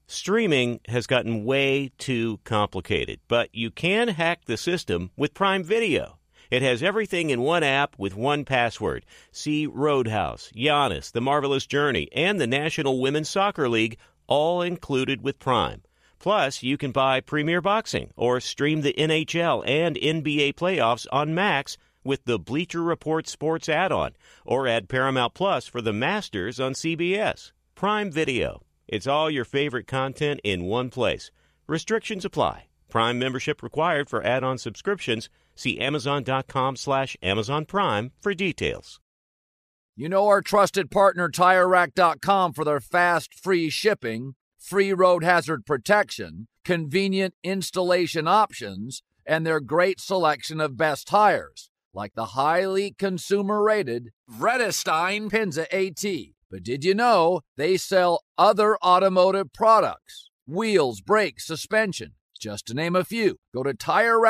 Streaming has gotten way too complicated, but you can hack the system with Prime Video. It has everything in one app with one password. See Roadhouse, Giannis, The Marvelous Journey, and the National Women's Soccer League, all included with Prime. Plus, you can buy Premier Boxing or stream the NHL and NBA playoffs on Max with the Bleacher Report Sports add-on, or add Paramount Plus for the Masters on CBS. Prime Video. It's all your favorite content in one place. Restrictions apply. Prime membership required for add-on subscriptions. See Amazon.com/Amazon Prime for details. You know our trusted partner, TireRack.com, for their fast, free shipping, free road hazard protection, convenient installation options, and their great selection of best tires, like the highly consumer-rated Vredestein Pinza AT. But did you know they sell other automotive products? Wheels, brakes, suspension, just to name a few. Go to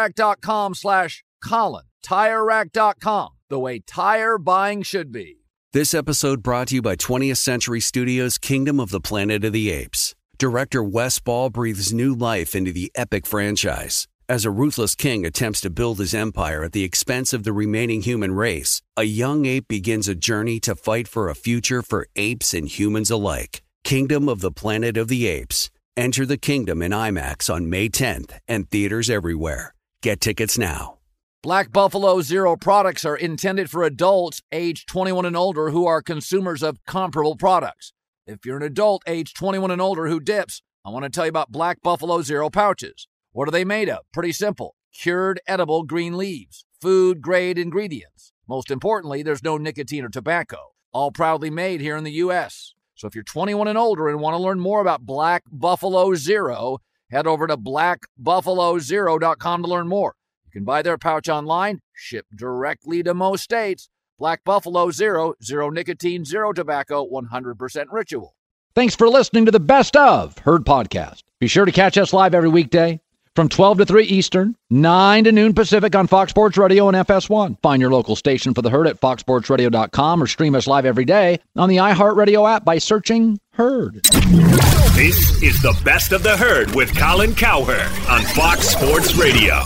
TireRack.com/Colin. TireRack.com, the way tire buying should be. This episode brought to you by 20th Century Studios' Kingdom of the Planet of the Apes. Director Wes Ball breathes new life into the epic franchise. As a ruthless king attempts to build his empire at the expense of the remaining human race, a young ape begins a journey to fight for a future for apes and humans alike. Kingdom of the Planet of the Apes. Enter the kingdom in IMAX on May 10th and theaters everywhere. Get tickets now. Black Buffalo Zero products are intended for adults age 21 and older who are consumers of comparable products. If you're an adult age 21 and older who dips, I want to tell you about Black Buffalo Zero pouches. What are they made of? Pretty simple. Cured edible green leaves. Food-grade ingredients. Most importantly, there's no nicotine or tobacco. All proudly made here in the U.S. So if you're 21 and older and want to learn more about Black Buffalo Zero, head over to blackbuffalozero.com to learn more. You can buy their pouch online, shipped directly to most states. Black Buffalo Zero, zero nicotine, zero tobacco, 100% ritual. Thanks for listening to the Best of Herd podcast. Be sure to catch us live every weekday from 12 to 3 Eastern, 9 to noon Pacific on Fox Sports Radio and FS1. Find your local station for the Herd at foxsportsradio.com or stream us live every day on the iHeartRadio app by searching Herd. This is the Best of the Herd with Colin Cowherd on Fox Sports Radio.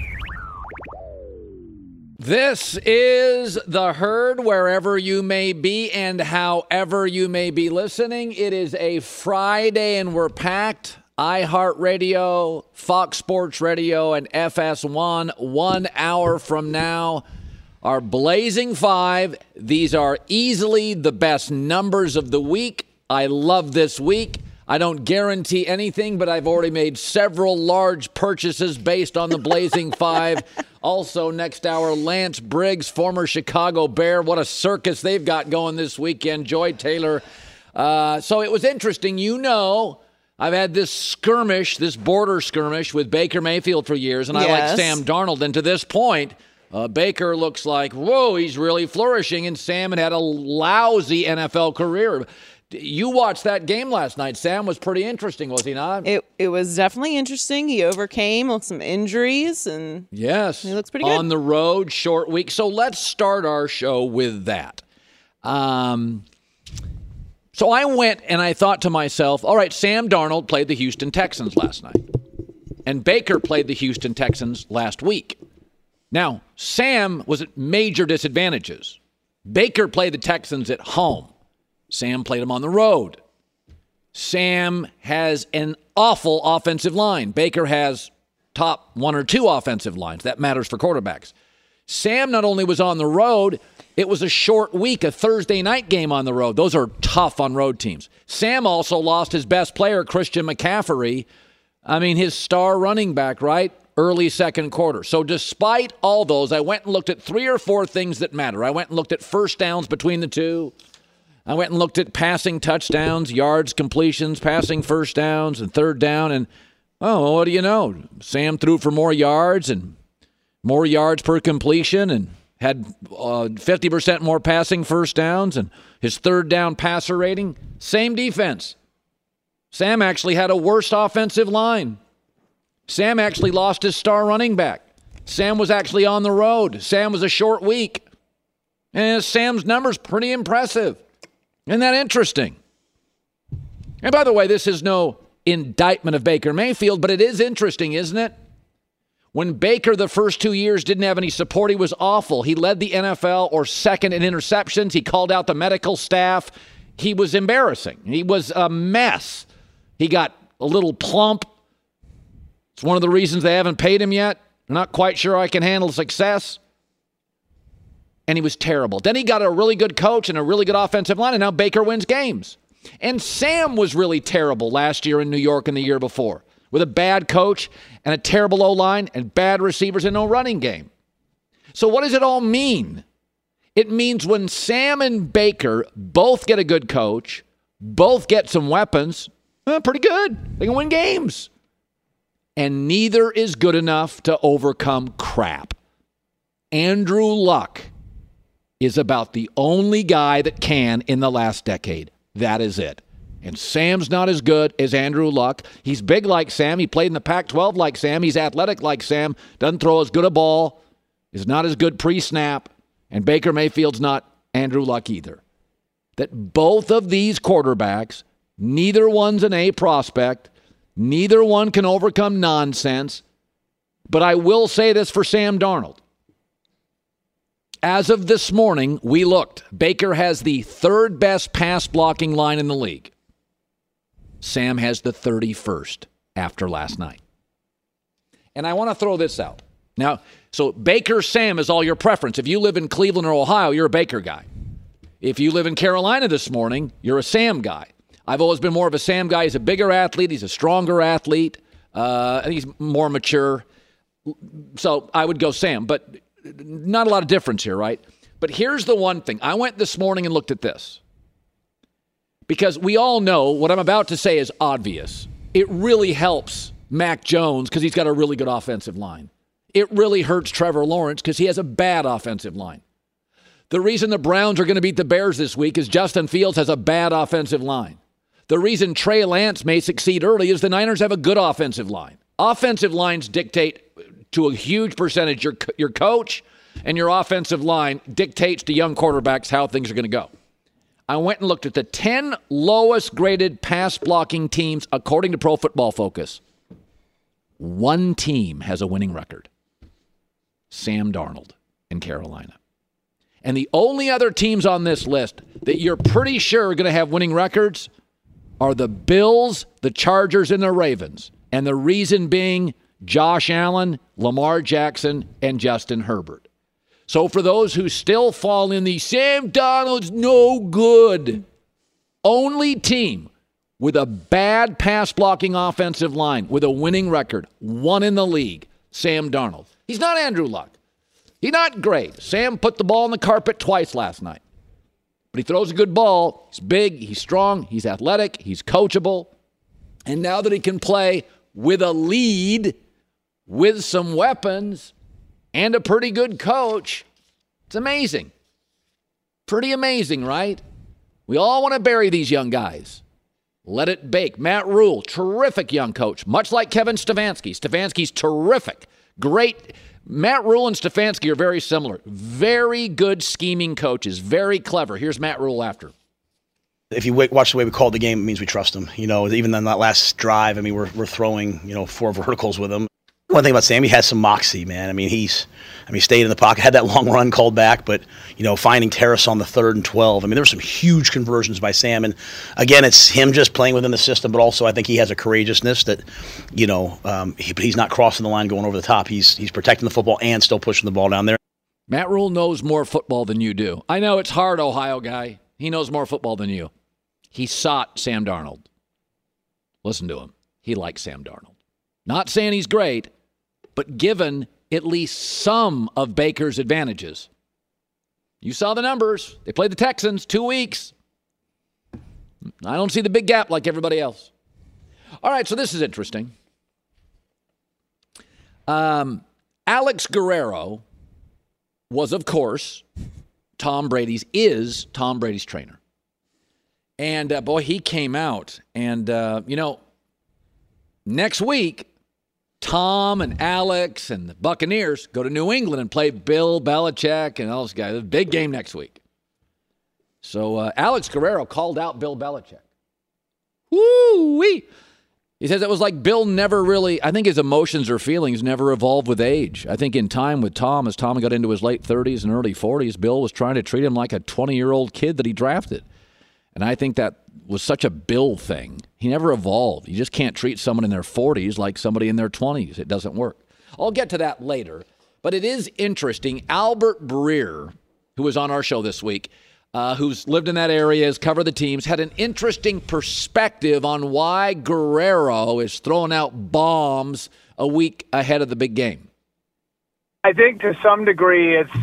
This is the Herd, wherever you may be and however you may be listening. It is a Friday and we're packed. iHeartRadio, Fox Sports Radio, and FS1. 1 hour from now, our Blazing Five. These are easily the best numbers of the week. I love this week. I don't guarantee anything, but I've already made several large purchases based on the Blazing Five. Also, next hour, Lance Briggs, former Chicago Bear. What a circus they've got going this weekend. Joy Taylor. So it was interesting. You know, I've had this skirmish, this border skirmish with Baker Mayfield for years, and I like Sam Darnold. And to this point, Baker looks like, whoa, he's really flourishing, and Sam had a lousy NFL career. You watched that game last night. Sam was pretty interesting, was he not? It was definitely interesting. He overcame some injuries, and yes, he looks pretty good. On the road, short week. So let's start our show with that. So I went and I thought to myself, all right, Sam Darnold played the Houston Texans last night, and Baker played the Houston Texans last week. Now, Sam was at major disadvantages. Baker played the Texans at home. Sam played them on the road. Sam has an awful offensive line. Baker has top 1 or 2 offensive lines. That matters for quarterbacks. Sam not only was on the road, it was a short week, a Thursday night game on the road. Those are tough on road teams. Sam also lost his best player, Christian McCaffrey. I mean, his star running back, right? Early second quarter. So despite all those, I went and looked at 3 or 4 things that matter. I went and looked at first downs between the two. I went and looked at passing touchdowns, yards, completions, passing first downs, and third down. And, oh, what do you know? Sam threw for more yards and more yards per completion and had 50% more passing first downs. And his third down passer rating, same defense. Sam actually had a worse offensive line. Sam actually lost his star running back. Sam was actually on the road. Sam was a short week. And Sam's numbers pretty impressive. Isn't that interesting? And by the way, this is no indictment of Baker Mayfield, but it is interesting, isn't it? When Baker the first 2 years didn't have any support, he was awful. He led the NFL or second in interceptions. He called out the medical staff. He was embarrassing. He was a mess. He got a little plump. It's one of the reasons they haven't paid him yet. I'm not quite sure I can handle success. And he was terrible. Then he got a really good coach and a really good offensive line, and now Baker wins games. And Sam was really terrible last year in New York and the year before, with a bad coach and a terrible O-line and bad receivers and no running game. So what does it all mean? It means when Sam and Baker both get a good coach, both get some weapons, pretty good. They can win games. And neither is good enough to overcome crap. Andrew Luck is about the only guy that can in the last decade. That is it. And Sam's not as good as Andrew Luck. He's big like Sam. He played in the Pac-12 like Sam. He's athletic like Sam. Doesn't throw as good a ball. Is not as good pre-snap. And Baker Mayfield's not Andrew Luck either. That both of these quarterbacks, neither one's an A prospect. Neither one can overcome nonsense. But I will say this for Sam Darnold. As of this morning, we looked. Baker has the third best pass blocking line in the league. Sam has the 31st after last night. And I want to throw this out. Now, so Baker, Sam is all your preference. If you live in Cleveland or Ohio, you're a Baker guy. If you live in Carolina this morning, you're a Sam guy. I've always been more of a Sam guy. He's a bigger athlete. He's a stronger athlete. I think he's more mature. So I would go Sam, but not a lot of difference here, right? But here's the one thing. I went this morning and looked at this. Because we all know what I'm about to say is obvious. It really helps Mac Jones because he's got a really good offensive line. It really hurts Trevor Lawrence because he has a bad offensive line. The reason the Browns are going to beat the Bears this week is Justin Fields has a bad offensive line. The reason Trey Lance may succeed early is the Niners have a good offensive line. Offensive lines dictate to a huge percentage your coach, and your offensive line dictates to young quarterbacks how things are going to go. I went and looked at the 10 lowest graded pass blocking teams according to Pro Football Focus. One team has a winning record. Sam Darnold in Carolina. And the only other teams on this list that you're pretty sure are going to have winning records are the Bills, the Chargers, and the Ravens. And the reason being Josh Allen, Lamar Jackson, and Justin Herbert. So for those who still fall in the Sam Darnold's no good, only team with a bad pass-blocking offensive line with a winning record, one in the league, Sam Darnold. He's not Andrew Luck. He's not great. Sam put the ball on the carpet twice last night. But he throws a good ball. He's big, he's strong, he's athletic, he's coachable. And now that he can play with a lead, with some weapons, and a pretty good coach, it's amazing. Pretty amazing, right? We all want to bury these young guys. Let it bake. Matt Rule, terrific young coach, much like Kevin Stefanski. Stefanski's terrific. Great. Matt Rule and Stefanski are very similar. Very good scheming coaches. Very clever. Here's Matt Rule after. If you watch the way we called the game, it means we trust him. You know, even on that last drive, I mean, we're throwing, 4 verticals with him. One thing about Sam, he has some moxie, man. I mean, he stayed in the pocket, had that long run called back, but, finding Terrace on the 3rd and 12. I mean, there were some huge conversions by Sam. And, again, it's him just playing within the system, but also I think he has a courageousness that, but he's not crossing the line going over the top. He's protecting the football and still pushing the ball down there. Matt Rule knows more football than you do. I know it's hard, Ohio guy. He knows more football than you. He sought Sam Darnold. Listen to him. He likes Sam Darnold. Not saying he's great, but given at least some of Baker's advantages. You saw the numbers. They played the Texans 2 weeks. I don't see the big gap like everybody else. All right, so this is interesting. Alex Guerrero was, of course, Tom Brady's trainer. And, boy, he came out. And, next week, Tom and Alex and the Buccaneers go to New England and play Bill Belichick and all those guys. It's a big game next week. So Alex Guerrero called out Bill Belichick. Woo-wee! He says it was like Bill never really, I think his emotions or feelings never evolved with age. I think in time with Tom, as Tom got into his late 30s and early 40s, Bill was trying to treat him like a 20-year-old kid that he drafted. And I think that was such a Bill thing. He never evolved. You just can't treat someone in their 40s like somebody in their 20s. It doesn't work. I'll get to that later. But it is interesting. Albert Breer, who was on our show this week, who's lived in that area, has covered the teams, had an interesting perspective on why Guerrero is throwing out bombs a week ahead of the big game. I think to some degree it's,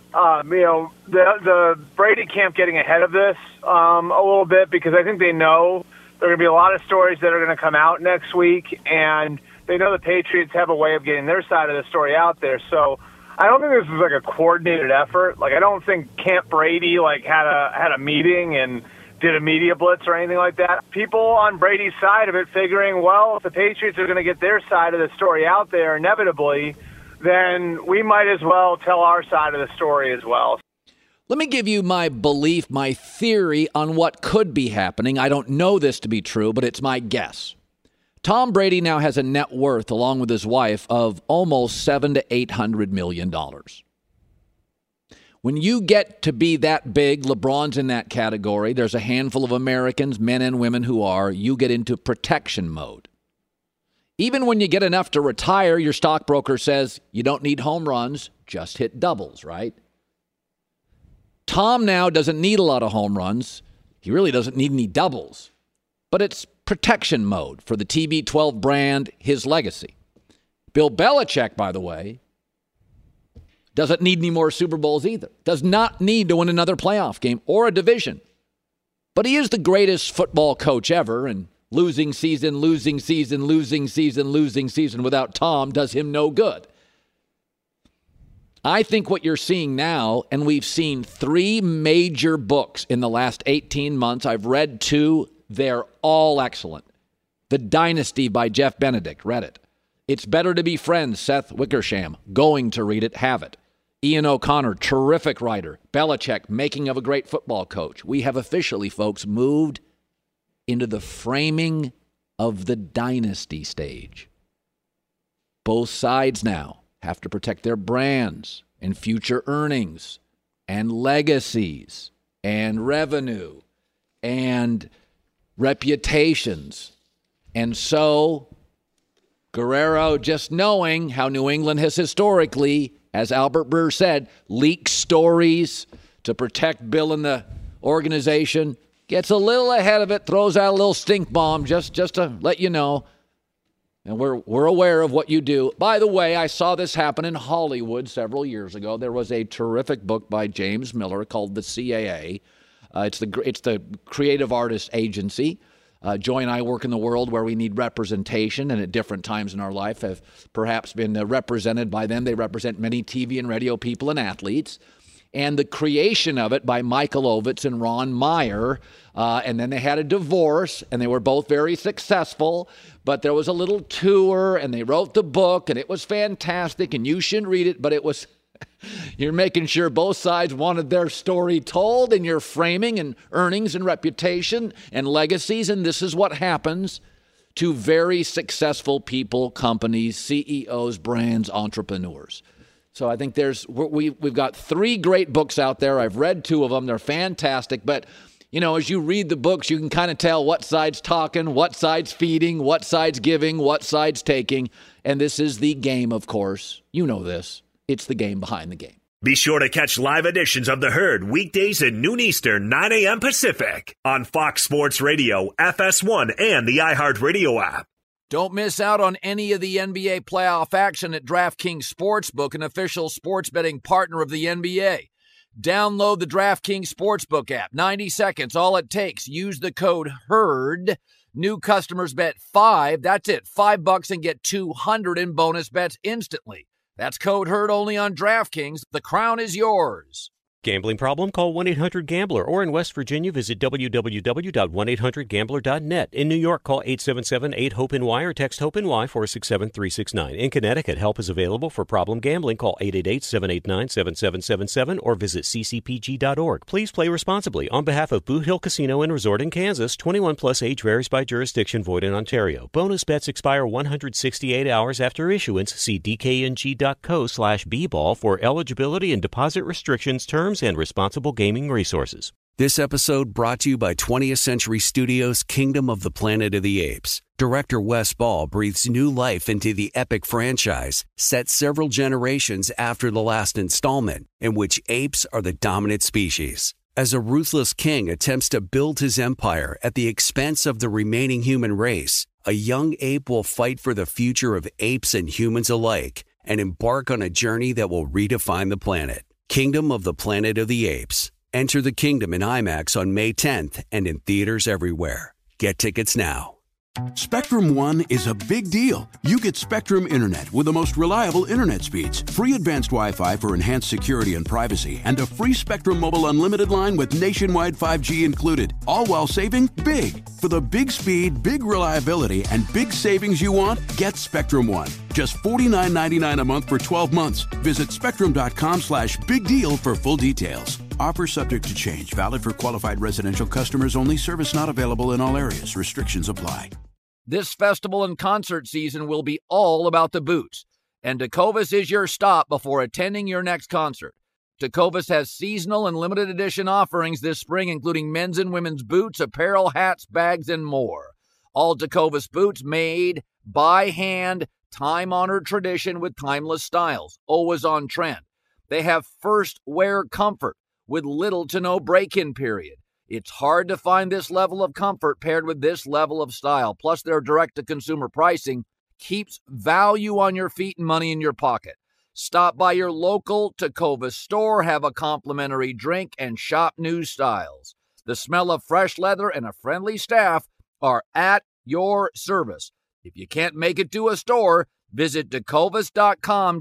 the Brady camp getting ahead of this a little bit, because I think they know there are going to be a lot of stories that are going to come out next week, and they know the Patriots have a way of getting their side of the story out there. So I don't think this was like a coordinated effort. Like, I don't think Camp Brady had a meeting and did a media blitz or anything like that. People on Brady's side of it figuring, well, if the Patriots are going to get their side of the story out there inevitably, then we might as well tell our side of the story as well. Let me give you my belief, my theory on what could be happening. I don't know this to be true, but it's my guess. Tom Brady now has a net worth, along with his wife, of almost $700 to $800 million. When you get to be that big, LeBron's in that category, there's a handful of Americans, men and women who are, you get into protection mode. Even when you get enough to retire, your stockbroker says you don't need home runs, just hit doubles, right? Tom now doesn't need a lot of home runs. He really doesn't need any doubles. But it's protection mode for the TB12 brand, his legacy. Bill Belichick, by the way, doesn't need any more Super Bowls either. Does not need to win another playoff game or a division. But he is the greatest football coach ever, and losing season without Tom does him no good. I think what you're seeing now, and we've seen 3 major books in the last 18 months. I've read 2. They're all excellent. The Dynasty by Jeff Benedict. Read it. It's Better to Be Friends. Seth Wickersham. Going to read it. Have it. Ian O'Connor. Terrific writer. Belichick. Making of a Great Football Coach. We have officially, folks, moved into the framing of the dynasty stage. Both sides now have to protect their brands and future earnings and legacies and revenue and reputations. And so Guerrero, just knowing how New England has historically, as Albert Breer said, leaked stories to protect Bill and the organization, gets a little ahead of it, throws out a little stink bomb just to let you know. And we're aware of what you do. By the way, I saw this happen in Hollywood several years ago. There was a terrific book by James Miller called The CAA. It's the creative artist agency. Joy and I work in the world where we need representation, and at different times in our life have perhaps been represented by them. They represent many TV and radio people and athletes. And the creation of it by Michael Ovitz and Ron Meyer. And then they had a divorce, and they were both very successful. But there was a little tour, and they wrote the book, and it was fantastic. And you shouldn't read it, but it was, you're making sure both sides wanted their story told, and you're framing and earnings and reputation and legacies. And this is what happens to very successful people, companies, CEOs, brands, entrepreneurs. So I think we've got 3 great books out there. I've read 2 of them. They're fantastic. But, you know, as you read the books, you can kind of tell what side's talking, what side's feeding, what side's giving, what side's taking. And this is the game, of course. You know this. It's the game behind the game. Be sure to catch live editions of The Herd weekdays at noon Eastern, 9 a.m. Pacific on Fox Sports Radio, FS1, and the iHeartRadio app. Don't miss out on any of the NBA playoff action at DraftKings Sportsbook, an official sports betting partner of the NBA. Download the DraftKings Sportsbook app. 90 seconds, all it takes. Use the code HERD. New customers bet $5. That's it, $5 and get $200 in bonus bets instantly. That's code HERD only on DraftKings. The crown is yours. Gambling problem? Call 1-800-GAMBLER. Or in West Virginia, visit www.1800gambler.net. In New York, call 877-8-HOPE-NY or text HOPE-NY 467-369. In Connecticut, help is available for problem gambling. Call 888-789-7777 or visit ccpg.org. Please play responsibly. On behalf of Boot Hill Casino and Resort in Kansas, 21 plus, age varies by jurisdiction, void in Ontario. Bonus bets expire 168 hours after issuance. See dkng.co/bball for eligibility and deposit restrictions, terms, and responsible gaming resources. This episode brought to you by 20th Century Studios' Kingdom of the Planet of the Apes. Director Wes Ball breathes new life into the epic franchise, set several generations after the last installment, in which apes are the dominant species. As a ruthless king attempts to build his empire at the expense of the remaining human race, a young ape will fight for the future of apes and humans alike and embark on a journey that will redefine the planet. Kingdom of the Planet of the Apes. Enter the kingdom in IMAX on May 10th and in theaters everywhere. Get tickets now. Spectrum One is a big deal. You get Spectrum Internet with the most reliable internet speeds, free advanced Wi-Fi for enhanced security and privacy, and a free Spectrum Mobile Unlimited line with nationwide 5G included, all while saving big. For the big speed, big reliability, and big savings you want, get Spectrum One. Just $49.99 a month for 12 months. Visit spectrum.com/big deal for full details. Offer subject to change. Valid for qualified residential customers only. Service not available in all areas. Restrictions apply. This festival and concert season will be all about the boots, and Tecovas is your stop before attending your next concert. Tecovas has seasonal and limited edition offerings this spring, including men's and women's boots, apparel, hats, bags, and more. All Tecovas boots made by hand, time-honored tradition with timeless styles, always on trend. They have first wear comfort with little to no break-in period. It's hard to find this level of comfort paired with this level of style. Plus, their direct-to-consumer pricing keeps value on your feet and money in your pocket. Stop by your local Tecovas store, have a complimentary drink, and shop new styles. The smell of fresh leather and a friendly staff are at your service. If you can't make it to a store, visit Tecovas.com,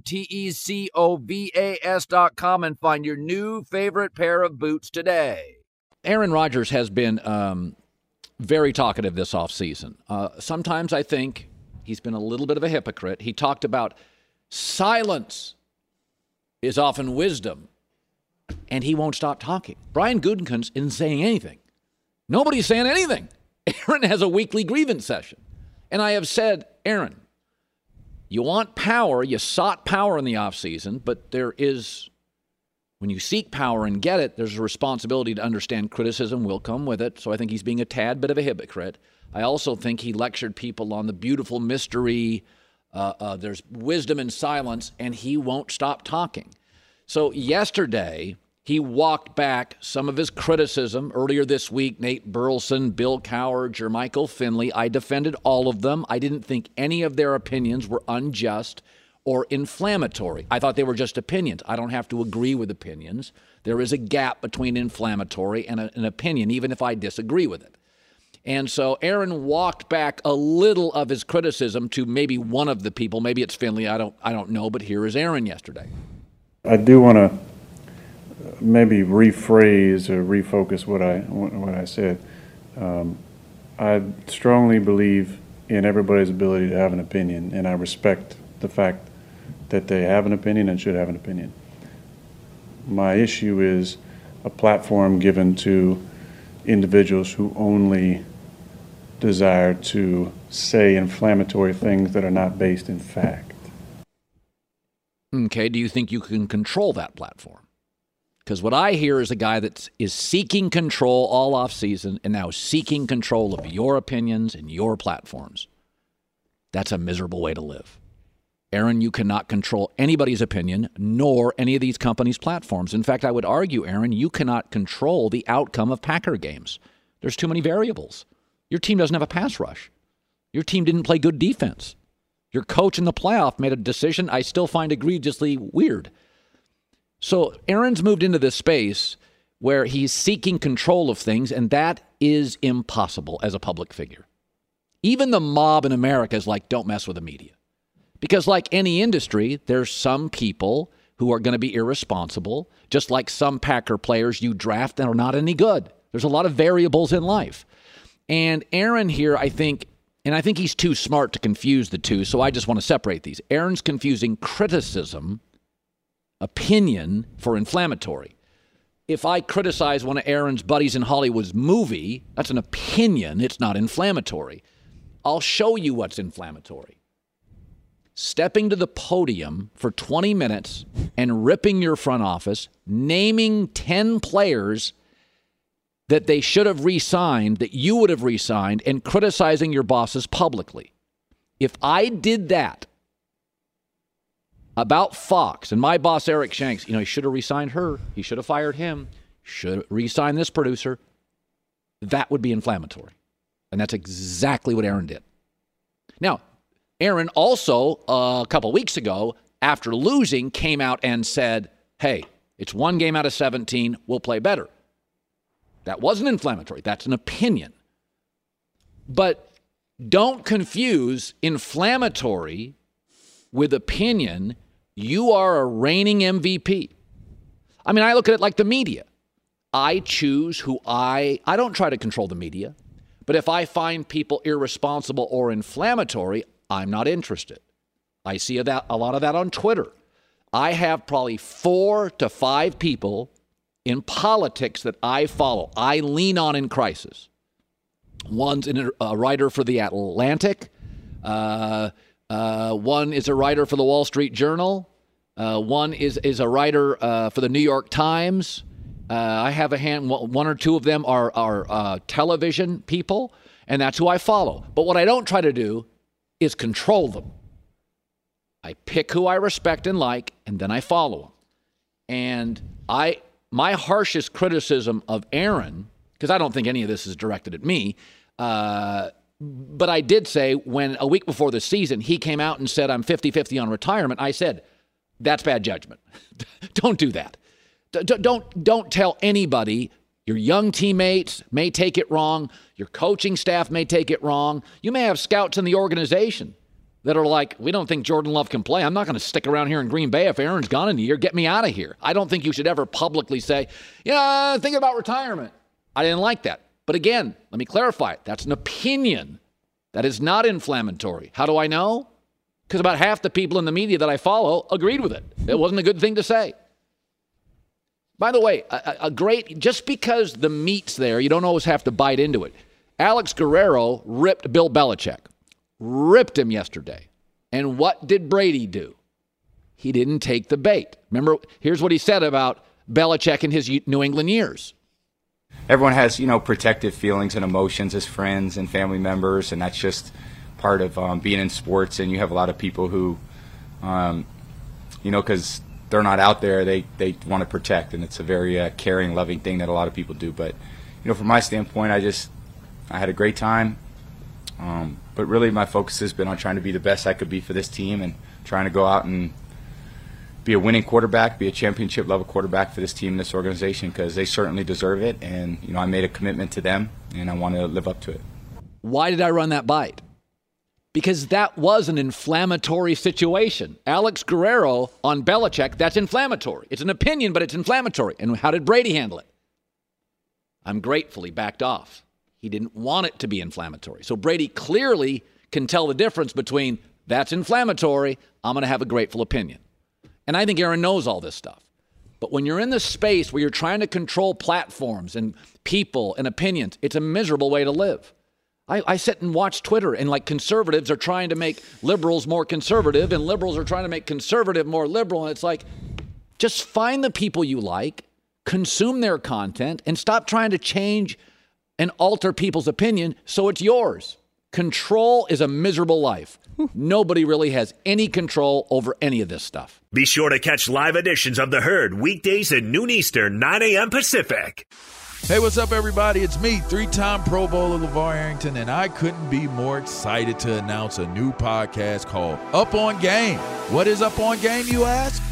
Tecovas.com, and find your new favorite pair of boots today. Aaron Rodgers has been very talkative this offseason. Sometimes I think he's been a little bit of a hypocrite. He talked about silence is often wisdom, and he won't stop talking. Brian Gutekunst isn't saying anything. Nobody's saying anything. Aaron has a weekly grievance session. And I have said, Aaron, you want power. You sought power in the offseason, but there is... when you seek power and get it, there's a responsibility to understand criticism will come with it. So I think he's being a tad bit of a hypocrite. I also think he lectured people on the beautiful mystery. There's wisdom in silence, and he won't stop talking. So yesterday, he walked back some of his criticism. Earlier this week, Nate Burleson, Bill Cowher, Jermichael Finley, I defended all of them. I didn't think any of their opinions were unjust or inflammatory. I thought they were just opinions. I don't have to agree with opinions. There is a gap between inflammatory and an opinion, even if I disagree with it. And so Aaron walked back a little of his criticism to maybe one of the people. Maybe it's Finley. I don't know. But here is Aaron yesterday. I do want to maybe rephrase or refocus what I said. I strongly believe in everybody's ability to have an opinion, and I respect the fact that they have an opinion and should have an opinion. My issue is a platform given to individuals who only desire to say inflammatory things that are not based in fact. Okay, do you think you can control that platform? Because what I hear is a guy that is seeking control all offseason and now seeking control of your opinions and your platforms. That's a miserable way to live. Aaron, you cannot control anybody's opinion, nor any of these companies' platforms. In fact, I would argue, Aaron, you cannot control the outcome of Packer games. There's too many variables. Your team doesn't have a pass rush. Your team didn't play good defense. Your coach in the playoff made a decision I still find egregiously weird. So Aaron's moved into this space where he's seeking control of things, and that is impossible as a public figure. Even the mob in America is like, don't mess with the media. Because like any industry, there's some people who are going to be irresponsible, just like some Packer players you draft that are not any good. There's a lot of variables in life. And Aaron here, I think he's too smart to confuse the two, so I just want to separate these. Aaron's confusing criticism, opinion, for inflammatory. If I criticize one of Aaron's buddies in Hollywood's movie, that's an opinion. It's not inflammatory. I'll show you what's inflammatory. Stepping to the podium for 20 minutes and ripping your front office, naming 10 players that they should have re-signed, that you would have re-signed, and criticizing your bosses publicly. If I did that about Fox and my boss, Eric Shanks, he should have re-signed her. He should have fired him. Should have re-signed this producer. That would be inflammatory. And that's exactly what Aaron did. Now, Aaron also, a couple weeks ago, after losing, came out and said, hey, it's 1 game out of 17. We'll play better. That wasn't inflammatory. That's an opinion. But don't confuse inflammatory with opinion. You are a reigning MVP. I mean, I look at it like the media. I choose who I don't try to control the media. But if I find people irresponsible or inflammatory, I'm not interested. I see a lot of that on Twitter. I have probably 4 to 5 people in politics that I follow, I lean on in crisis. One's a writer for The Atlantic. One is a writer for the Wall Street Journal. One is a writer for the New York Times. I have 1 or 2 of them are television people, and that's who I follow. But what I don't try to do is control them. I pick who I respect and like, and then I follow them. And my harshest criticism of Aaron, because I don't think any of this is directed at me, but I did say when a week before the season, he came out and said, I'm 50-50 on retirement. I said, that's bad judgment. Don't do that. Don't tell anybody. Your young teammates may take it wrong. Your coaching staff may take it wrong. You may have scouts in the organization that are like, we don't think Jordan Love can play. I'm not going to stick around here in Green Bay if Aaron's gone in a year. Get me out of here. I don't think you should ever publicly say, thinking about retirement. I didn't like that. But again, let me clarify it. That's an opinion. That is not inflammatory. How do I know? Because about half the people in the media that I follow agreed with it. It wasn't a good thing to say. By the way, just because the meat's there, you don't always have to bite into it. Alex Guerrero ripped Bill Belichick. Ripped him yesterday. And what did Brady do? He didn't take the bait. Remember, here's what he said about Belichick in his New England years. Everyone has, protective feelings and emotions as friends and family members, and that's just part of being in sports. And you have a lot of people who, because they're not out there, they want to protect, and it's a very caring, loving thing that a lot of people do. But, from my standpoint, I had a great time. But really my focus has been on trying to be the best I could be for this team and trying to go out and be a winning quarterback, be a championship-level quarterback for this team and this organization, because they certainly deserve it. And, I made a commitment to them, and I want to live up to it. Why did I run that bite? Because that was an inflammatory situation. Alex Guerrero on Belichick, that's inflammatory. It's an opinion, but it's inflammatory. And how did Brady handle it? I'm grateful he backed off. He didn't want it to be inflammatory. So Brady clearly can tell the difference between that's inflammatory, I'm going to have a grateful opinion. And I think Aaron knows all this stuff. But when you're in the space where you're trying to control platforms and people and opinions, it's a miserable way to live. I sit and watch Twitter, and conservatives are trying to make liberals more conservative, and liberals are trying to make conservative more liberal. And it's like, just find the people you like, consume their content, and stop trying to change and alter people's opinion so it's yours. Control is a miserable life. Nobody really has any control over any of this stuff. Be sure to catch live editions of The Herd weekdays at noon Eastern, 9 a.m. Pacific. Hey, what's up, everybody? It's me, 3-time Pro Bowler LeVar Arrington, and I couldn't be more excited to announce a new podcast called Up On Game. What is Up On Game, you ask?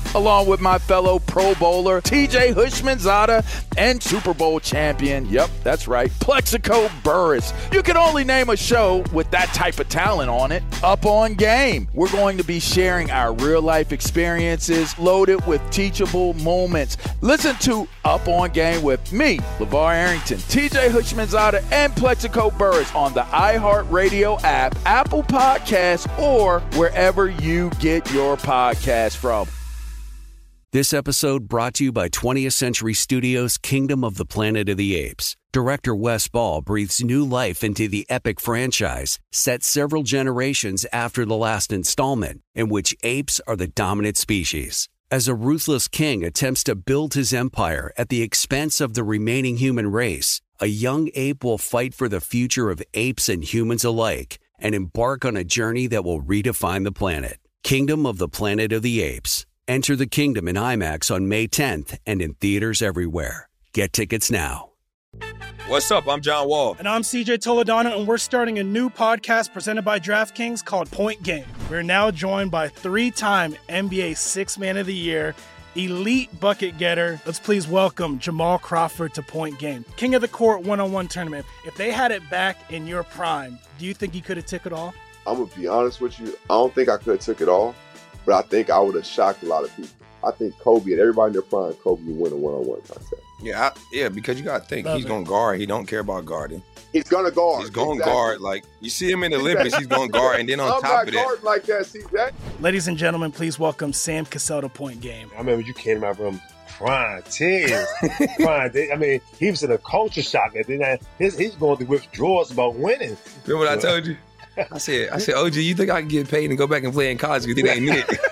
along with my fellow Pro Bowler TJ Houshmandzadeh and Super Bowl champion, yep, that's right, Plexico Burress. You can only name a show with that type of talent on it. Up on Game. We're going to be sharing our real-life experiences loaded with teachable moments. Listen to Up on Game with me, LeVar Arrington, TJ Houshmandzadeh, and Plexico Burress on the iHeartRadio app, Apple Podcasts, or wherever you get your podcasts from. This episode brought to you by 20th Century Studios' Kingdom of the Planet of the Apes. Director Wes Ball breathes new life into the epic franchise, set several generations after the last installment, in which apes are the dominant species. As a ruthless king attempts to build his empire at the expense of the remaining human race, a young ape will fight for the future of apes and humans alike and embark on a journey that will redefine the planet. Kingdom of the Planet of the Apes. Enter the kingdom in IMAX on May 10th and in theaters everywhere. Get tickets now. What's up? I'm John Wall. And I'm CJ Toledano, and we're starting a new podcast presented by DraftKings called Point Game. We're now joined by three-time NBA Sixth Man of the Year, elite bucket getter. Let's please welcome Jamal Crawford to Point Game. King of the Court one-on-one tournament. If they had it back in your prime, do you think you could have took it all? I'm going to be honest with you. I don't think I could have took it all, but I think I would have shocked a lot of people. I think Kobe and everybody in their prime, Kobe would win a one-on-one contest. Yeah, because you got to think, he's going to guard. He don't care about guarding. He's going to guard. He's going to guard. Like, you see him in the Olympics, he's going to guard. And then on top of that. I'm not guarding like that, see that? Ladies and gentlemen, please welcome Sam Cassell to Point Game. I remember you came out from prime 10. I mean, he was in a culture shock. And then he's going through withdrawals about winning. Remember what I told you? I said, OG, you think I can get paid and go back and play in college because it ain't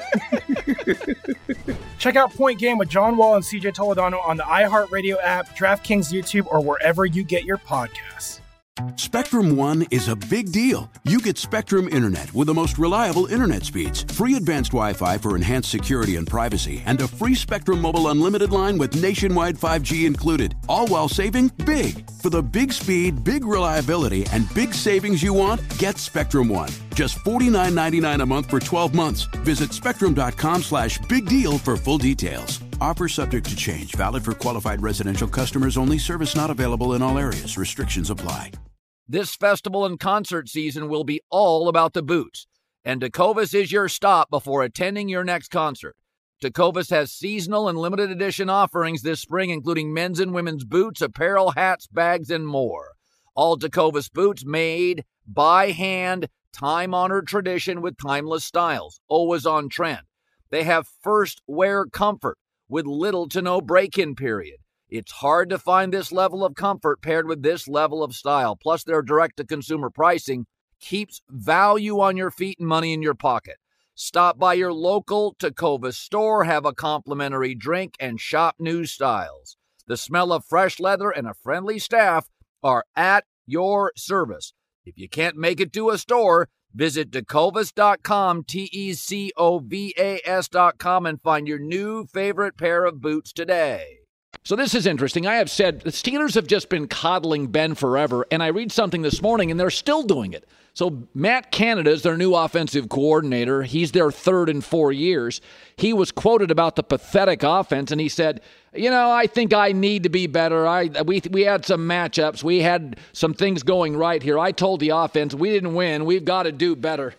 it? Check out Point Game with John Wall and CJ Toledano on the iHeartRadio app, DraftKings YouTube, or wherever you get your podcasts. Spectrum One is a big deal. You get Spectrum Internet with the most reliable internet speeds, free advanced Wi-Fi for enhanced security and privacy, and a free Spectrum Mobile Unlimited line with nationwide 5G included, all while saving big. For the big speed, big reliability, and big savings you want, get Spectrum One. Just $49.99 a month for 12 months. Visit spectrum.com/big deal for full details. Offer subject to change. Valid for qualified residential customers only. Service not available in all areas. Restrictions apply. This festival and concert season will be all about the boots, and Tecovas is your stop before attending your next concert. Tecovas has seasonal and limited edition offerings this spring, including men's and women's boots, apparel, hats, bags, and more. All Tecovas boots made by hand, time-honored tradition with timeless styles, always on trend. They have first wear comfort with little to no break-in period. It's hard to find this level of comfort paired with this level of style. Plus, their direct-to-consumer pricing keeps value on your feet and money in your pocket. Stop by your local Tecovas store, have a complimentary drink, and shop new styles. The smell of fresh leather and a friendly staff are at your service. If you can't make it to a store, visit Tecovas.com, Tecovas.com, and find your new favorite pair of boots today. So this is interesting. I have said the Steelers have just been coddling Ben forever, and I read something this morning, and they're still doing it. So Matt Canada is their new offensive coordinator. He's their third in 4 years. He was quoted about the pathetic offense, and he said, I think I need to be better. We had some matchups. We had some things going right here. I told the offense, we didn't win. We've got to do better.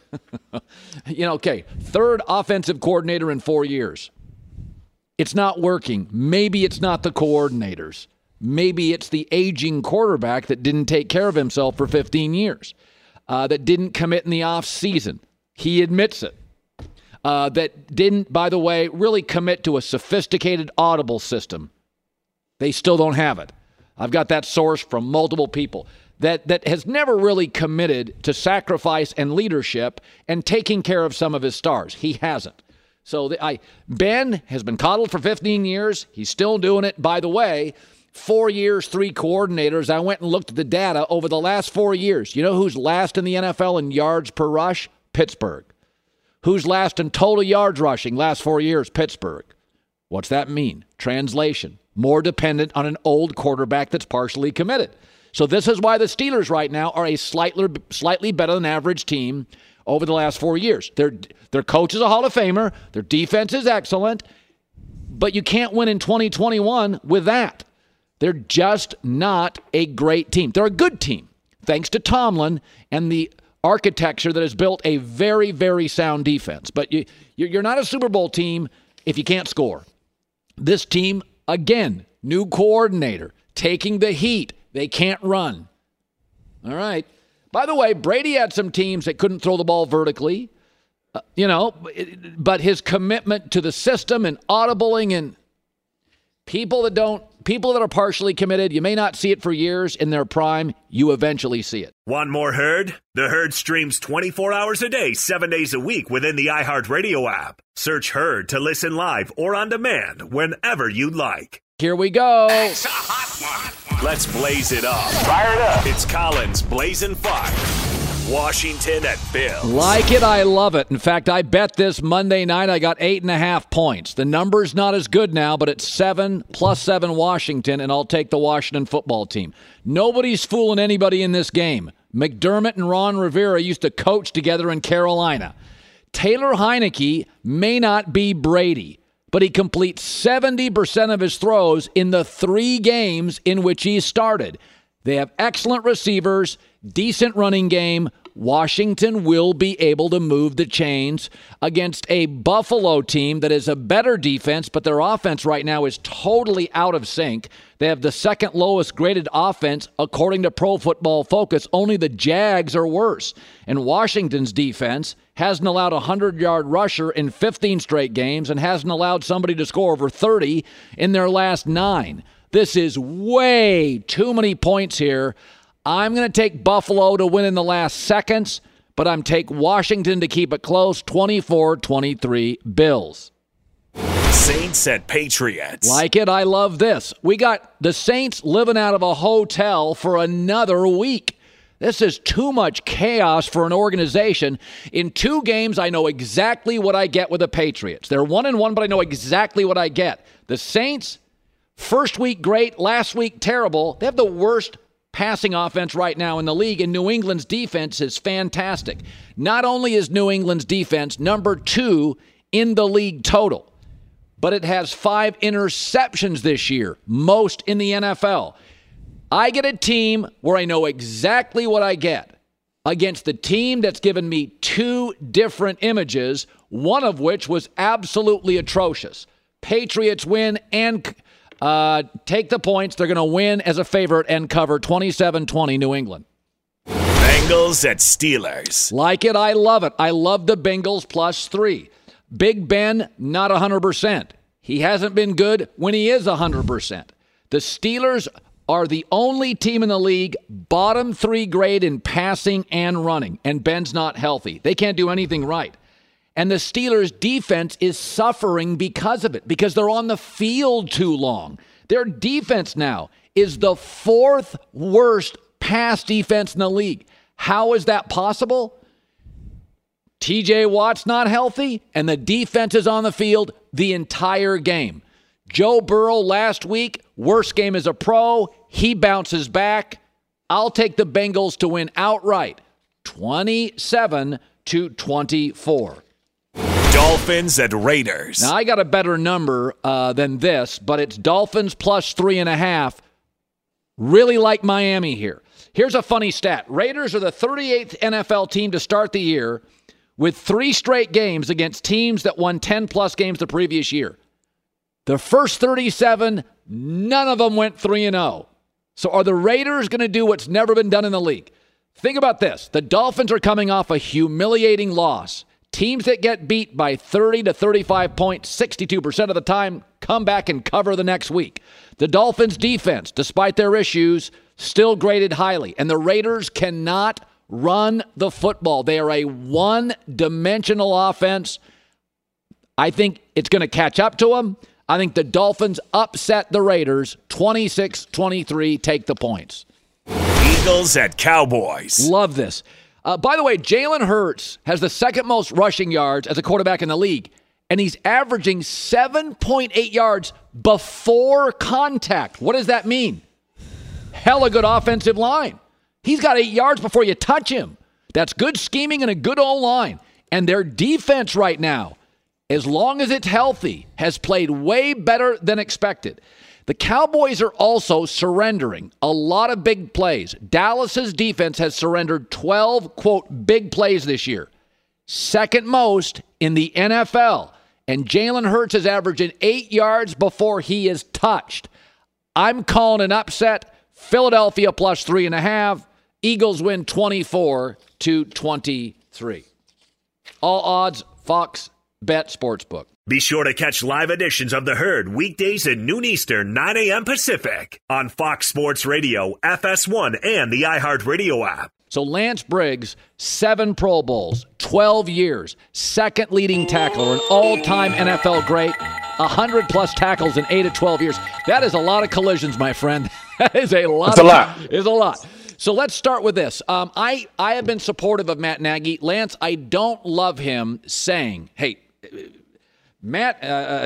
Okay, third offensive coordinator in 4 years. It's not working. Maybe it's not the coordinators. Maybe it's the aging quarterback that didn't take care of himself for 15 years, that didn't commit in the offseason. He admits it. That didn't, by the way, really commit to a sophisticated audible system. They still don't have it. I've got that source from multiple people. That has never really committed to sacrifice and leadership and taking care of some of his stars. He hasn't. So Ben has been coddled for 15 years. He's still doing it. By the way, 4 years, 3 coordinators. I went and looked at the data over the last 4 years. You know who's last in the NFL in yards per rush? Pittsburgh. Who's last in total yards rushing last 4 years? Pittsburgh. What's that mean? Translation. More dependent on an old quarterback that's partially committed. So this is why the Steelers right now are a slightly better than average team over the last 4 years. Their coach is a Hall of Famer. Their defense is excellent. but you can't win in 2021 with that. They're just not a great team. They're a good team, thanks to Tomlin and the architecture that has built a very, very sound defense. But you're not a Super Bowl team if you can't score. This team, again, new coordinator, taking the heat. They can't run. All right. By the way, Brady had some teams that couldn't throw the ball vertically, but his commitment to the system and audibling and people that are partially committed, you may not see it for years. In their prime, you eventually see it. Want more Herd? The Herd streams 24 hours a day, 7 days a week within the iHeartRadio app. Search Herd to listen live or on demand whenever you like. Here we go. It's a hot one. Let's blaze it up. Fire it up. It's Collins Blazing Fire. Washington at Bills. Like it, I love it. In fact, I bet this Monday night I got 8.5 points. The number's not as good now, but it's 7 plus 7 Washington, and I'll take the Washington football team. Nobody's fooling anybody in this game. McDermott and Ron Rivera used to coach together in Carolina. Taylor Heineke may not be Brady, but he completes 70% of his throws in the 3 games in which he started. They have excellent receivers, decent running game. Washington will be able to move the chains against a Buffalo team that is a better defense, but their offense right now is totally out of sync. They have the second lowest graded offense according to Pro Football Focus. Only the Jags are worse. And Washington's defense hasn't allowed a 100-yard rusher in 15 straight games and hasn't allowed somebody to score over 30 in their last 9. This is way too many points here. I'm going to take Buffalo to win in the last seconds, but I'm take Washington to keep it close, 24-23 Bills. Saints at Patriots. Like it, I love this. We got the Saints living out of a hotel for another week. This is too much chaos for an organization. In 2 games, I know exactly what I get with the Patriots. They're 1-1, but I know exactly what I get. The Saints, first week great, last week terrible. They have the worst passing offense right now in the league, and New England's defense is fantastic. Not only is New England's defense number 2 in the league total, but it has 5 interceptions this year, most in the NFL. I get a team where I know exactly what I get against the team that's given me 2 different images, one of which was absolutely atrocious. Patriots win and take the points. They're going to win as a favorite and cover 27-20 New England. Bengals at Steelers. Like it, I love it. I love the Bengals +3. Big Ben, not 100%. He hasn't been good when he is 100%. The Steelers are the only team in the league bottom 3 grade in passing and running, and Ben's not healthy. They can't do anything right. And the Steelers' defense is suffering because of it, because they're on the field too long. Their defense now is the 4th worst pass defense in the league. How is that possible? TJ Watt's not healthy, and the defense is on the field the entire game. Joe Burrow last week, worst game as a pro. He bounces back. I'll take the Bengals to win outright, 27-24. Dolphins at Raiders. Now, I got a better number than this, but it's Dolphins +3.5. Really like Miami here. Here's a funny stat. Raiders are the 38th NFL team to start the year with 3 straight games against teams that won 10-plus games the previous year. The first 37, none of them went 3-0. So are the Raiders going to do what's never been done in the league? Think about this. The Dolphins are coming off a humiliating loss. Teams that get beat by 30 to 35 points 62% of the time come back and cover the next week. The Dolphins' defense, despite their issues, still graded highly. And the Raiders cannot run the football. They are a one-dimensional offense. I think it's going to catch up to them. I think the Dolphins upset the Raiders 26-23, take the points. Eagles at Cowboys. Love this. By the way, Jalen Hurts has the second most rushing yards as a quarterback in the league, and he's averaging 7.8 yards before contact. What does that mean? Hella good offensive line. He's got 8 yards before you touch him. That's good scheming and a good O-line. And their defense right now as long as it's healthy, has played way better than expected. The Cowboys are also surrendering a lot of big plays. Dallas's defense has surrendered 12, quote, big plays this year. Second most in the NFL. And Jalen Hurts is averaging 8 yards before he is touched. I'm calling an upset. Philadelphia plus 3.5. Eagles win 24-23. All odds, Fox Bet Sportsbook. Be sure to catch live editions of The Herd weekdays at noon Eastern, 9 a.m. Pacific on Fox Sports Radio, FS1, and the iHeartRadio app. So Lance Briggs, 7 Pro Bowls, 12 years, second leading tackler, an all-time NFL great, 100-plus tackles in 8 of 12 years. That is a lot of collisions, my friend. That is a lot. It's a lot. It's a lot. So let's start with this. I have been supportive of Matt Nagy. Lance, I don't love him saying, hey, Matt,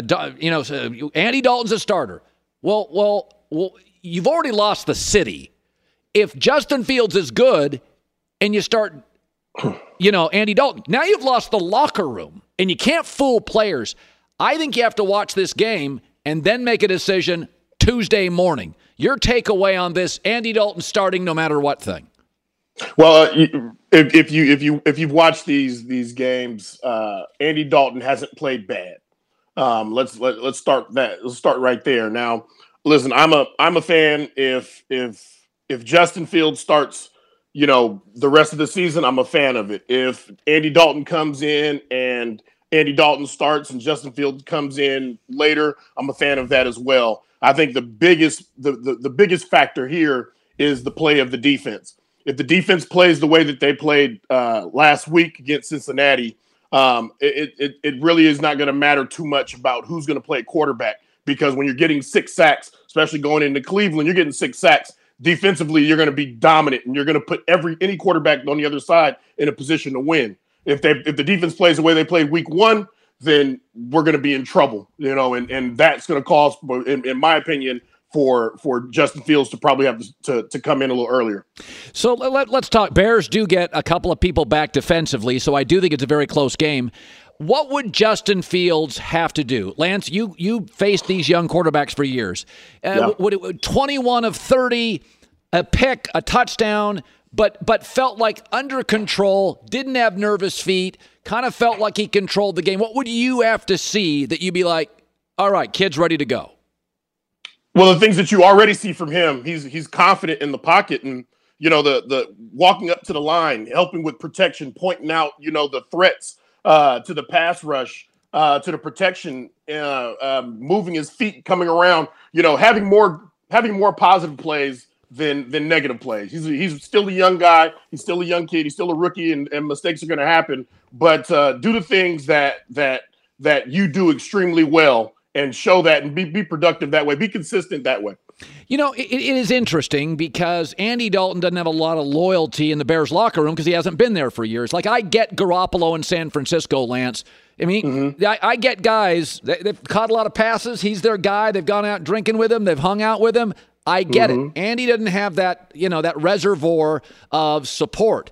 Andy Dalton's a starter. Well, you've already lost the city. If Justin Fields is good and you start, Andy Dalton, now you've lost the locker room and you can't fool players. I think you have to watch this game and then make a decision Tuesday morning. Your takeaway on this, Andy Dalton starting no matter what thing? Well, if you've watched these games, Andy Dalton hasn't played bad. Let's start that. Let's start right there. Now, listen, I'm a fan. If Justin Fields starts, the rest of the season, I'm a fan of it. If Andy Dalton comes in and Andy Dalton starts and Justin Fields comes in later, I'm a fan of that as well. I think the biggest factor here is the play of the defense. If the defense plays the way that they played last week against Cincinnati, it really is not going to matter too much about who's going to play quarterback, because when you're getting 6 sacks, especially going into Cleveland, you're getting 6 sacks. Defensively, you're going to be dominant, and you're going to put any quarterback on the other side in a position to win. If the defense plays the way they played week 1, then we're going to be in trouble, and that's going to cause, in my opinion, for Justin Fields to probably have to come in a little earlier. So let's talk. Bears do get a couple of people back defensively, so I do think it's a very close game. What would Justin Fields have to do? Lance, you faced these young quarterbacks for years. Would 21 of 30, a pick, a touchdown, but felt like under control, didn't have nervous feet, kind of felt like he controlled the game. What would you have to see that you'd be like, all right, kid's ready to go? Well, the things that you already see from him, he's confident in the pocket, and the walking up to the line, helping with protection, pointing out the threats to the pass rush, to the protection, moving his feet, coming around, having more positive plays than negative plays. He's still a young guy, he's still a young kid, he's still a rookie, and mistakes are going to happen. But do the things that you do extremely well, and show that, and be productive that way. Be consistent that way. It is interesting because Andy Dalton doesn't have a lot of loyalty in the Bears locker room because he hasn't been there for years. Like, I get Garoppolo in San Francisco, Lance. I mean, I get guys, they've caught a lot of passes. He's their guy. They've gone out drinking with him. They've hung out with him. I get it. Andy doesn't have that, that reservoir of support.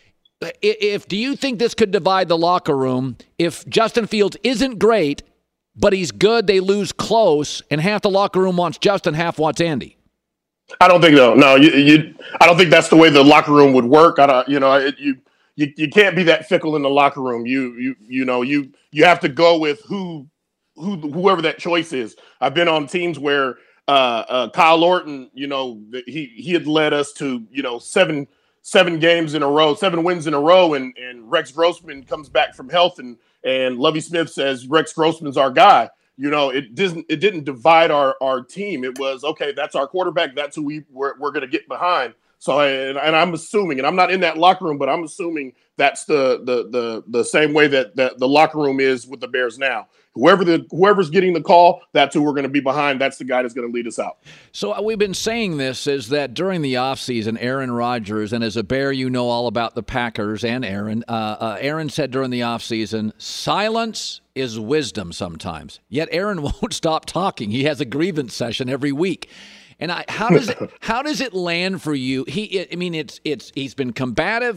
Do you think this could divide the locker room if Justin Fields isn't great, but he's good, they lose close, and half the locker room wants Justin, half wants Andy? I don't think so. No, I don't think that's the way the locker room would work. You can't be that fickle in the locker room. You have to go with whoever that choice is. I've been on teams where Kyle Orton, he had led us to 7 games in a row, 7 wins in a row, and Rex Grossman comes back from health, and Lovie Smith says Rex Grossman's our guy. It didn't divide our team. It was, okay, that's our quarterback. That's who we're going to get behind. So, and I'm assuming, and I'm not in that locker room, but I'm assuming that's the same way that the locker room is with the Bears now. Whoever's getting the call, that's who we're going to be behind. That's the guy that's going to lead us out. So we've been saying this is that during the offseason, Aaron Rodgers, and as a Bear, you know all about the Packers and Aaron. Aaron said during the offseason, silence is wisdom sometimes. Yet Aaron won't stop talking. He has a grievance session every week. And how does it land for you? He's been combative.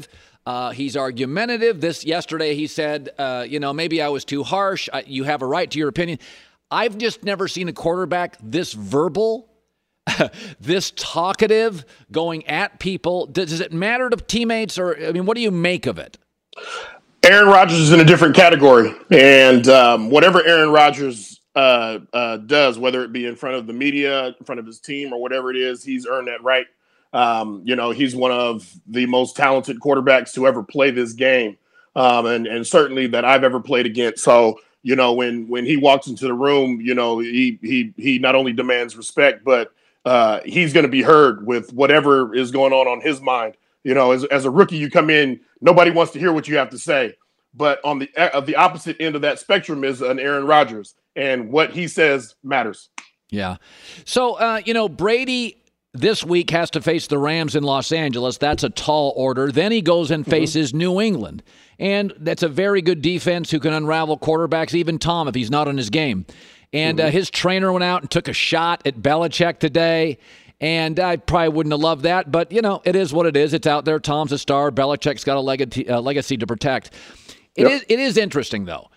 He's argumentative. Yesterday he said, maybe I was too harsh. You have a right to your opinion. I've just never seen a quarterback this verbal, this talkative, going at people. Does it matter to teammates, or what do you make of it? Aaron Rodgers is in a different category, and whatever Aaron Rodgers does, whether it be in front of the media, in front of his team, or whatever it is, he's earned that right. He's one of the most talented quarterbacks to ever play this game, and certainly that I've ever played against. So, when he walks into the room, he not only demands respect, but he's going to be heard with whatever is going on his mind. As a rookie, you come in, nobody wants to hear what you have to say. But on the opposite end of that spectrum is an Aaron Rodgers, and what he says matters. Yeah. So, Brady this week has to face the Rams in Los Angeles. That's a tall order. Then he goes and faces New England. And that's a very good defense who can unravel quarterbacks, even Tom, if he's not on his game. And his trainer went out and took a shot at Belichick today. And I probably wouldn't have loved that. But, it is what it is. It's out there. Tom's a star. Belichick's got a legacy to protect. It is interesting, though.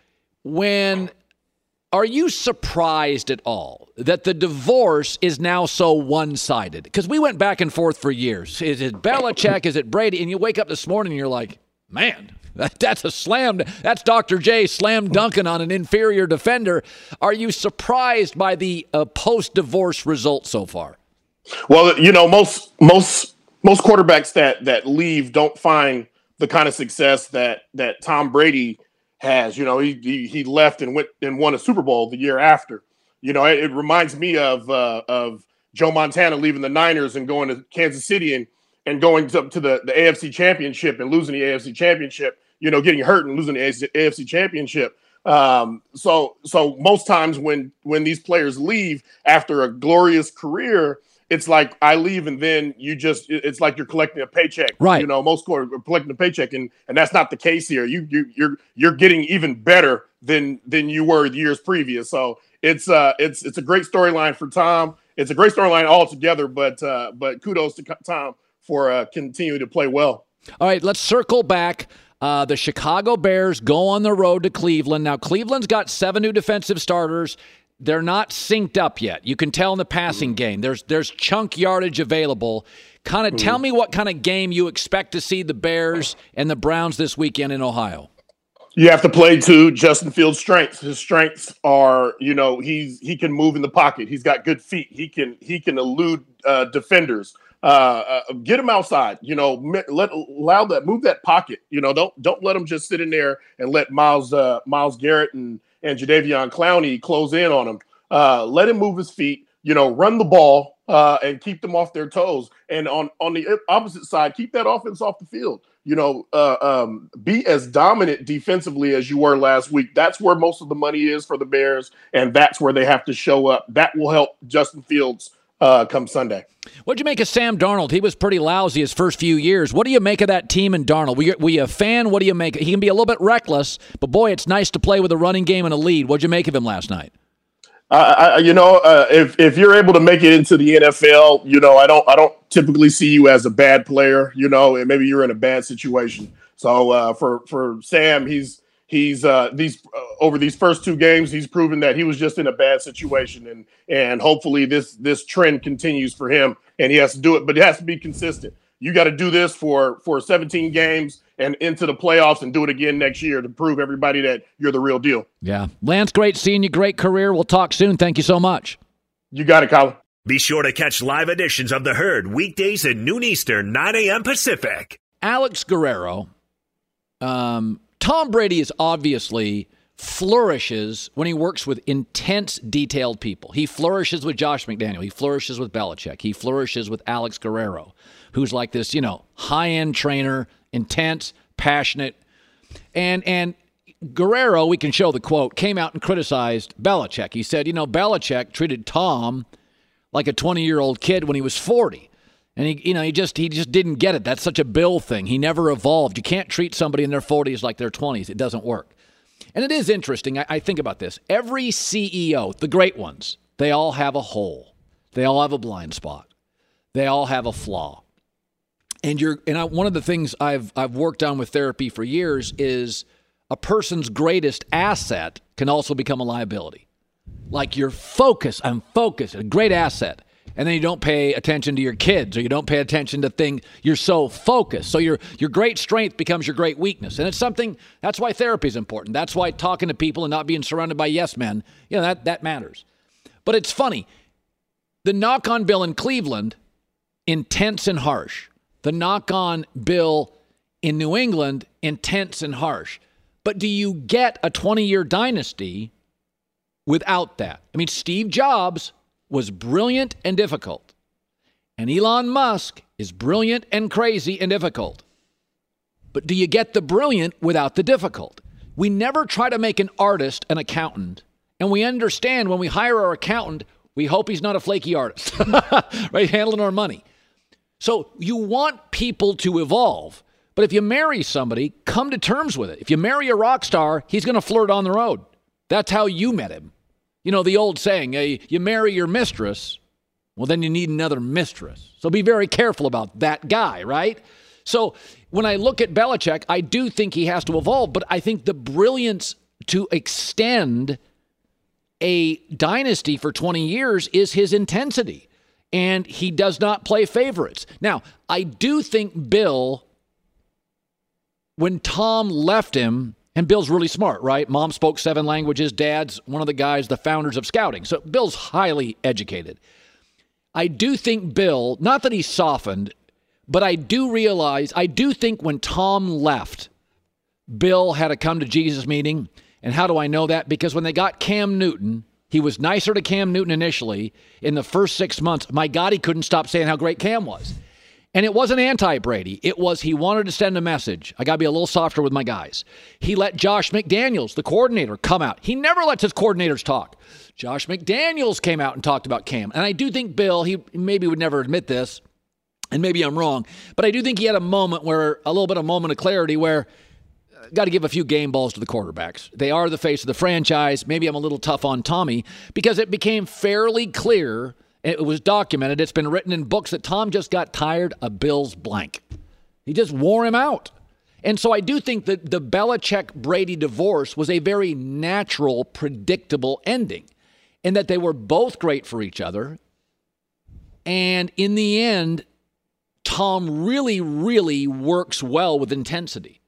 Are you surprised at all that the divorce is now so one-sided? Because we went back and forth for years. Is it Belichick? Is it Brady? And you wake up this morning and you're like, man, that's a slam. That's Dr. J slam dunking on an inferior defender. Are you surprised by the post-divorce result so far? Well, most quarterbacks that leave don't find the kind of success that Tom Brady has. He left and went and won a Super Bowl the year after. It reminds me of Joe Montana leaving the Niners and going to Kansas City and going to the AFC Championship and losing the AFC Championship. Getting hurt and losing the AFC Championship. So most times when these players leave after a glorious career, it's like I leave and then it's like you're collecting a paycheck. Right. Most quarterbacks are collecting a paycheck, and that's not the case here. You're getting even better than you were the years previous. So it's a great storyline for Tom. It's a great storyline altogether, but kudos to Tom for continuing to play well. All right, let's circle back. The Chicago Bears go on the road to Cleveland. Now, Cleveland's got 7 new defensive starters. They're not synced up yet. You can tell in the passing game. There's chunk yardage available. Kind of tell me what kind of game you expect to see the Bears and the Browns this weekend in Ohio. You have to play to Justin Fields' strengths. His strengths are, he can move in the pocket. He's got good feet. He can elude defenders. Get him outside. Move that pocket. Don't let him just sit in there and let Myles Garrett and Jadeveon Clowney close in on him. Let him move his feet, run the ball and keep them off their toes. And on the opposite side, keep that offense off the field. Be as dominant defensively as you were last week. That's where most of the money is for the Bears, and that's where they have to show up. That will help Justin Fields come Sunday. What'd you make of Sam Darnold? He was pretty lousy his first few years. What do you make of that team and Darnold? Were you a fan? What do you make? He can be a little bit reckless, but boy, it's nice to play with a running game and a lead. What'd you make of him last night? If you're able to make it into the NFL, I don't typically see you as a bad player, and maybe you're in a bad situation. So for Sam, he's over these first 2 games, he's proven that he was just in a bad situation, and hopefully this trend continues for him, and he has to do it, but it has to be consistent. You got to do this for 17 games and into the playoffs and do it again next year to prove everybody that you're the real deal. Yeah. Lance, great seeing you. Great career. We'll talk soon. Thank you so much. You got it, Colin. Be sure to catch live editions of The Herd weekdays at noon Eastern, 9 a.m. Pacific. Alex Guerrero, Tom Brady is obviously flourishes when he works with intense, detailed people. He flourishes with Josh McDaniel. He flourishes with Belichick. He flourishes with Alex Guerrero, who's like this, high-end trainer, intense, passionate. And Guerrero, we can show the quote, came out and criticized Belichick. He said, Belichick treated Tom like a 20-year-old kid when he was 40. And he just didn't get it. That's such a Bill thing. He never evolved. You can't treat somebody in their 40s like their 20s. It doesn't work. And it is interesting. I think about this. Every CEO, the great ones, they all have a hole. They all have a blind spot. They all have a flaw. And one of the things I've worked on with therapy for years is a person's greatest asset can also become a liability. Like your focus, I'm focused, a great asset. And then you don't pay attention to your kids, or you don't pay attention to things. You're so focused. So your great strength becomes your great weakness. And it's something, that's why therapy is important. That's why talking to people and not being surrounded by yes men, that matters. But it's funny. The knock on Bill in Cleveland, intense and harsh. The knock on Bill in New England, intense and harsh. But do you get a 20-year dynasty without that? I mean, Steve Jobs was brilliant and difficult. And Elon Musk is brilliant and crazy and difficult. But do you get the brilliant without the difficult? We never try to make an artist an accountant. And we understand when we hire our accountant, we hope he's not a flaky artist, right? Handling our money. So you want people to evolve. But if you marry somebody, come to terms with it. If you marry a rock star, he's going to flirt on the road. That's how you met him. You know, the old saying, you marry your mistress, well, then you need another mistress. So be very careful about that guy, right? So when I look at Belichick, I do think he has to evolve, but I think the brilliance to extend a dynasty for 20 years is his intensity, and he does not play favorites. Now, I do think Bill, when Tom left him, and Bill's really smart, right? Mom spoke 7 languages. Dad's one of the guys, the founders of scouting. So Bill's highly educated. I do think Bill, not that he softened, but I do think when Tom left, Bill had a come to Jesus meeting. And how do I know that? Because when they got Cam Newton, he was nicer to Cam Newton initially. In the first 6 months, my God, he couldn't stop saying how great Cam was. And it wasn't anti-Brady. It was he wanted to send a message. I got to be a little softer with my guys. He let Josh McDaniels, the coordinator, come out. He never lets his coordinators talk. Josh McDaniels came out and talked about Cam. And I do think Bill, he maybe would never admit this, and maybe I'm wrong, but I do think he had a moment of clarity where got to give a few game balls to the quarterbacks. They are the face of the franchise. Maybe I'm a little tough on Tommy because it became fairly clear. It was documented. It's been written in books that Tom just got tired of Bill's blank. He just wore him out. And so I do think that the Belichick-Brady divorce was a very natural, predictable ending, and that they were both great for each other. And in the end, Tom really, really works well with intensity.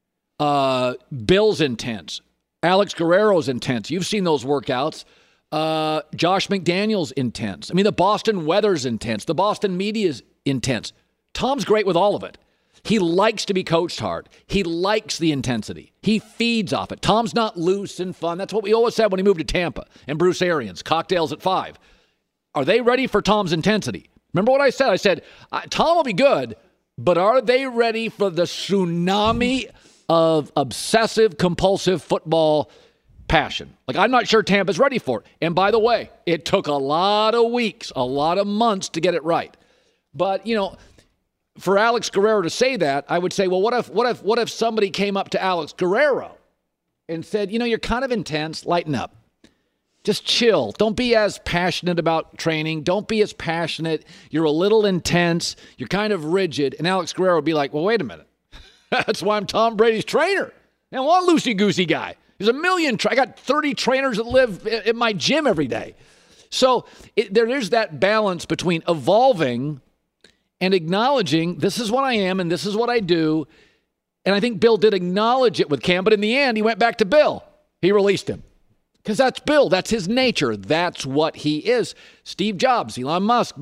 Bill's intense. Alex Guerrero's intense. You've seen those workouts. Josh McDaniels intense. I mean, the Boston weather's intense. The Boston media's intense. Tom's great with all of it. He likes to be coached hard. He likes the intensity. He feeds off it. Tom's not loose and fun. That's what we always said when he moved to Tampa and Bruce Arians, cocktails at 5. Are they ready for Tom's intensity? Remember what I said? I said, Tom will be good, but are they ready for the tsunami of obsessive, compulsive football passion? Like, I'm not sure Tampa's ready for it. And by the way, it took a lot of weeks, a lot of months to get it right. But, you know, for Alex Guerrero to say that, I would say, well, what if somebody came up to Alex Guerrero and said, you know, you're kind of intense, lighten up. Just chill. Don't be as passionate about training. Don't be as passionate. You're a little intense. You're kind of rigid. And Alex Guerrero would be like, well, wait a minute. That's why I'm Tom Brady's trainer. And one loosey-goosey guy. There's a million. I got 30 trainers that live at my gym every day. So there is that balance between evolving and acknowledging this is what I am and this is what I do. And I think Bill did acknowledge it with Cam, but in the end, he went back to Bill. He released him. Because that's Bill. That's his nature. That's what he is. Steve Jobs, Elon Musk.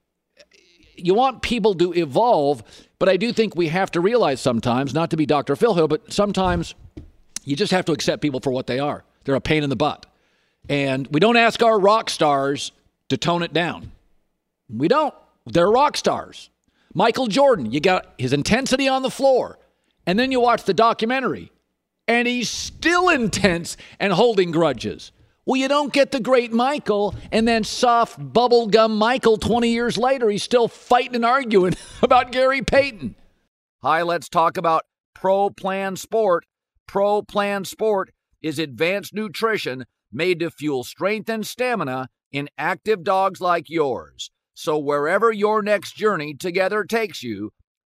You want people to evolve, but I do think we have to realize sometimes, not to be Dr. Phil Hill, but sometimes you just have to accept people for what they are. They're a pain in the butt. And we don't ask our rock stars to tone it down. We don't. They're rock stars. Michael Jordan, you got his intensity on the floor. And then you watch the documentary, and he's still intense and holding grudges. Well, you don't get the great Michael, and then soft bubblegum Michael 20 years later, he's still fighting and arguing about Gary Payton. Hi, let's talk about Pro Plan Sport. Pro Plan Sport is advanced nutrition made to fuel strength and stamina in active dogs like yours. So wherever your next journey together takes you,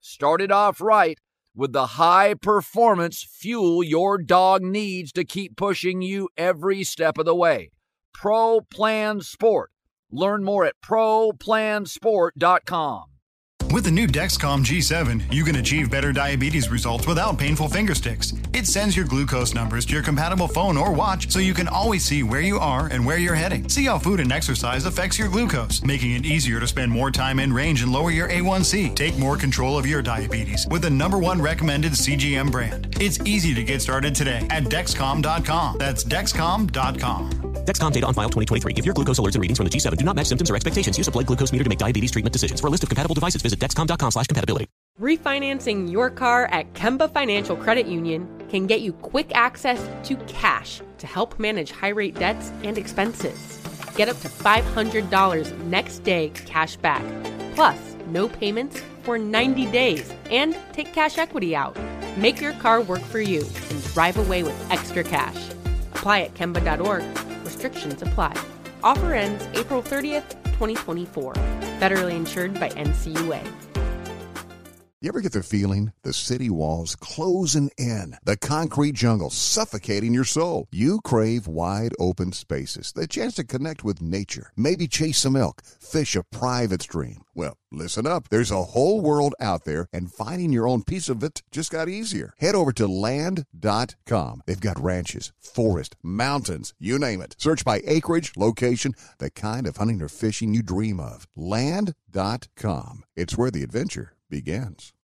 Start it off right with the high-performance fuel your dog needs to keep pushing you every step of the way. Pro Plan Sport. Learn more at ProPlansport.com. With the new Dexcom G7, you can achieve better diabetes results without painful finger sticks. It sends your glucose numbers to your compatible phone or watch so you can always see where you are and where you're heading. See how food and exercise affects your glucose, making it easier to spend more time in range and lower your A1C. Take more control of your diabetes with the #1 recommended CGM brand. It's easy to get started today at Dexcom.com. That's Dexcom.com. Dexcom data on file 2023. If your glucose alerts and readings from the G7 do not match symptoms or expectations, use a blood glucose meter to make diabetes treatment decisions. For a list of compatible devices, visit Dexcom.com/compatibility. Refinancing your car at Kemba Financial Credit Union can get you quick access to cash to help manage high-rate debts and expenses. Get up to $500 next day cash back, plus no payments for 90 days, and take cash equity out. Make your car work for you and drive away with extra cash. Apply at Kemba.org. Restrictions apply. Offer ends April 30th, 2024. Federally insured by NCUA. You ever get the feeling the city walls closing in, the concrete jungle suffocating your soul? You crave wide open spaces, the chance to connect with nature, maybe chase some elk, fish a private stream. Well, listen up. There's a whole world out there, and finding your own piece of it just got easier. Head over to land.com. They've got ranches, forest, mountains, you name it. Search by acreage, location, the kind of hunting or fishing you dream of. Land.com. It's where the adventure begins.